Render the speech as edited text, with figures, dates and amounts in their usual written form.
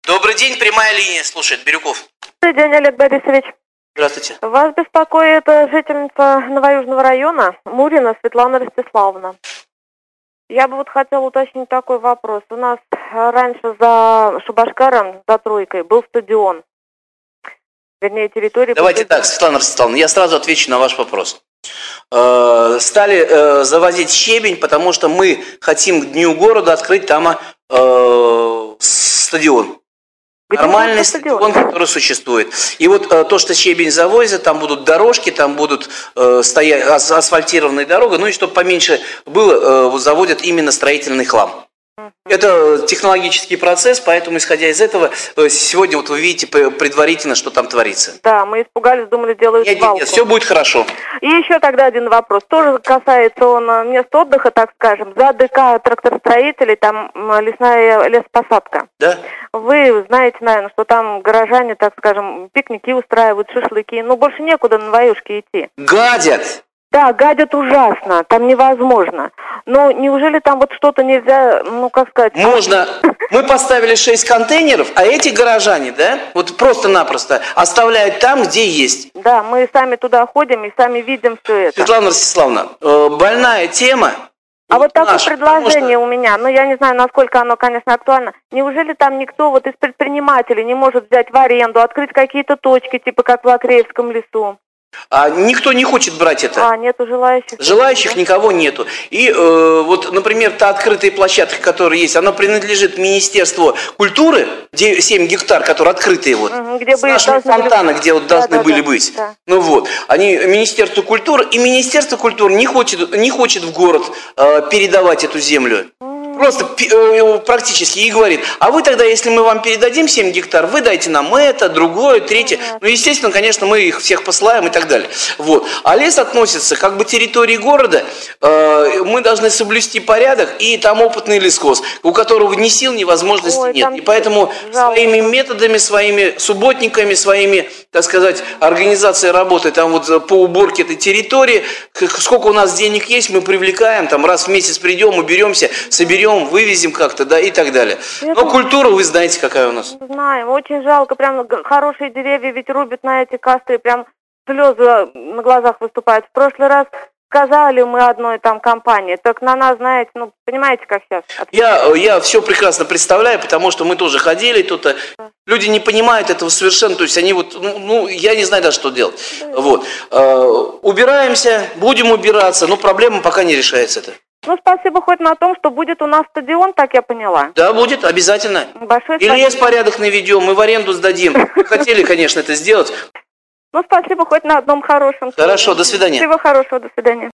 Добрый день, прямая линия, слушает Бирюков. Добрый день, Олег Борисович. Здравствуйте. Вас беспокоит жительница Новоюжного района Мурина Светлана Ростиславовна. Я бы хотела уточнить такой вопрос. У нас раньше за Шабашкаром, за Тройкой, был стадион. Вернее, территория... Давайте так, Светлана Ростиславовна, я сразу отвечу на ваш вопрос. Стали завозить щебень, потому что мы хотим к Дню города открыть там стадион. Нормальный стадион, который существует. И вот то, что щебень завозят, там будут дорожки, там будут стоять асфальтированная дорога, ну и чтобы поменьше было, заводят именно строительный хлам. Это технологический процесс, поэтому, исходя из этого, сегодня вот вы видите предварительно, что там творится. Да, мы испугались, думали, делают свалку. Нет, все будет хорошо. И еще тогда один вопрос. Тоже касается он мест отдыха, так скажем. За ДК тракторостроителей, там лесная лесопосадка. Да. Вы знаете, наверное, что там горожане, так скажем, пикники устраивают, шашлыки. Ну, больше некуда на Новоюжке идти. Гадят! Да, гадят ужасно, там невозможно. Но неужели там вот что-то нельзя, ну как сказать... Можно. Мы поставили 6 контейнеров, а эти горожане, да, вот просто-напросто оставляют там, где есть. Да, мы сами туда ходим и сами видим все это. Светлана Ростиславовна, больная тема. А вот такое предложение у меня, ну я не знаю, насколько оно, конечно, актуально. Неужели там никто вот из предпринимателей не может взять в аренду, открыть какие-то точки, типа как в Лакреевском лесу? А никто не хочет брать это. А, нету желающих? Желающих никого нету. И вот, например, та открытая площадка, которая есть, она принадлежит Министерству культуры, 7 гектар, которые открытые вот, где с нашими фонтана, где вот должны были быть. Да. Ну вот, они, Министерство культуры, и Министерство культуры не хочет в город передавать эту землю. Просто практически и говорит, а вы тогда, если мы вам передадим 7 гектар, вы дайте нам это, другое, третье. Ну, естественно, конечно, мы их всех посылаем и так далее. Вот. А лес относится как бы к территории города, мы должны соблюсти порядок, и там опытный лесхоз, у которого ни сил, ни возможности нет. И поэтому своими методами, своими субботниками, своими, так сказать, организацией работы там вот по уборке этой территории, сколько у нас денег есть, мы привлекаем, там раз в месяц придем, уберемся, соберем, вывезем как-то, да, и так далее. Но культура, вы знаете, какая у нас. Знаем, очень жалко, прям хорошие деревья ведь рубят на эти костры, прям слезы на глазах выступают. В прошлый раз сказали мы одной там компании, так на нас, знаете, ну, понимаете, как сейчас? Я все прекрасно представляю, потому что мы тоже ходили, тут люди не понимают этого совершенно, то есть они вот, ну я не знаю даже, что делать. Вот. Убираемся, будем убираться, но проблема пока не решается это. Ну, спасибо хоть на том, что будет у нас стадион, так я поняла. Да, будет, обязательно. Большое спасибо. И лес порядок наведем, мы в аренду сдадим. Мы хотели, конечно, это сделать. Ну, спасибо хоть на одном хорошем. Хорошо, до свидания. Всего хорошего, до свидания.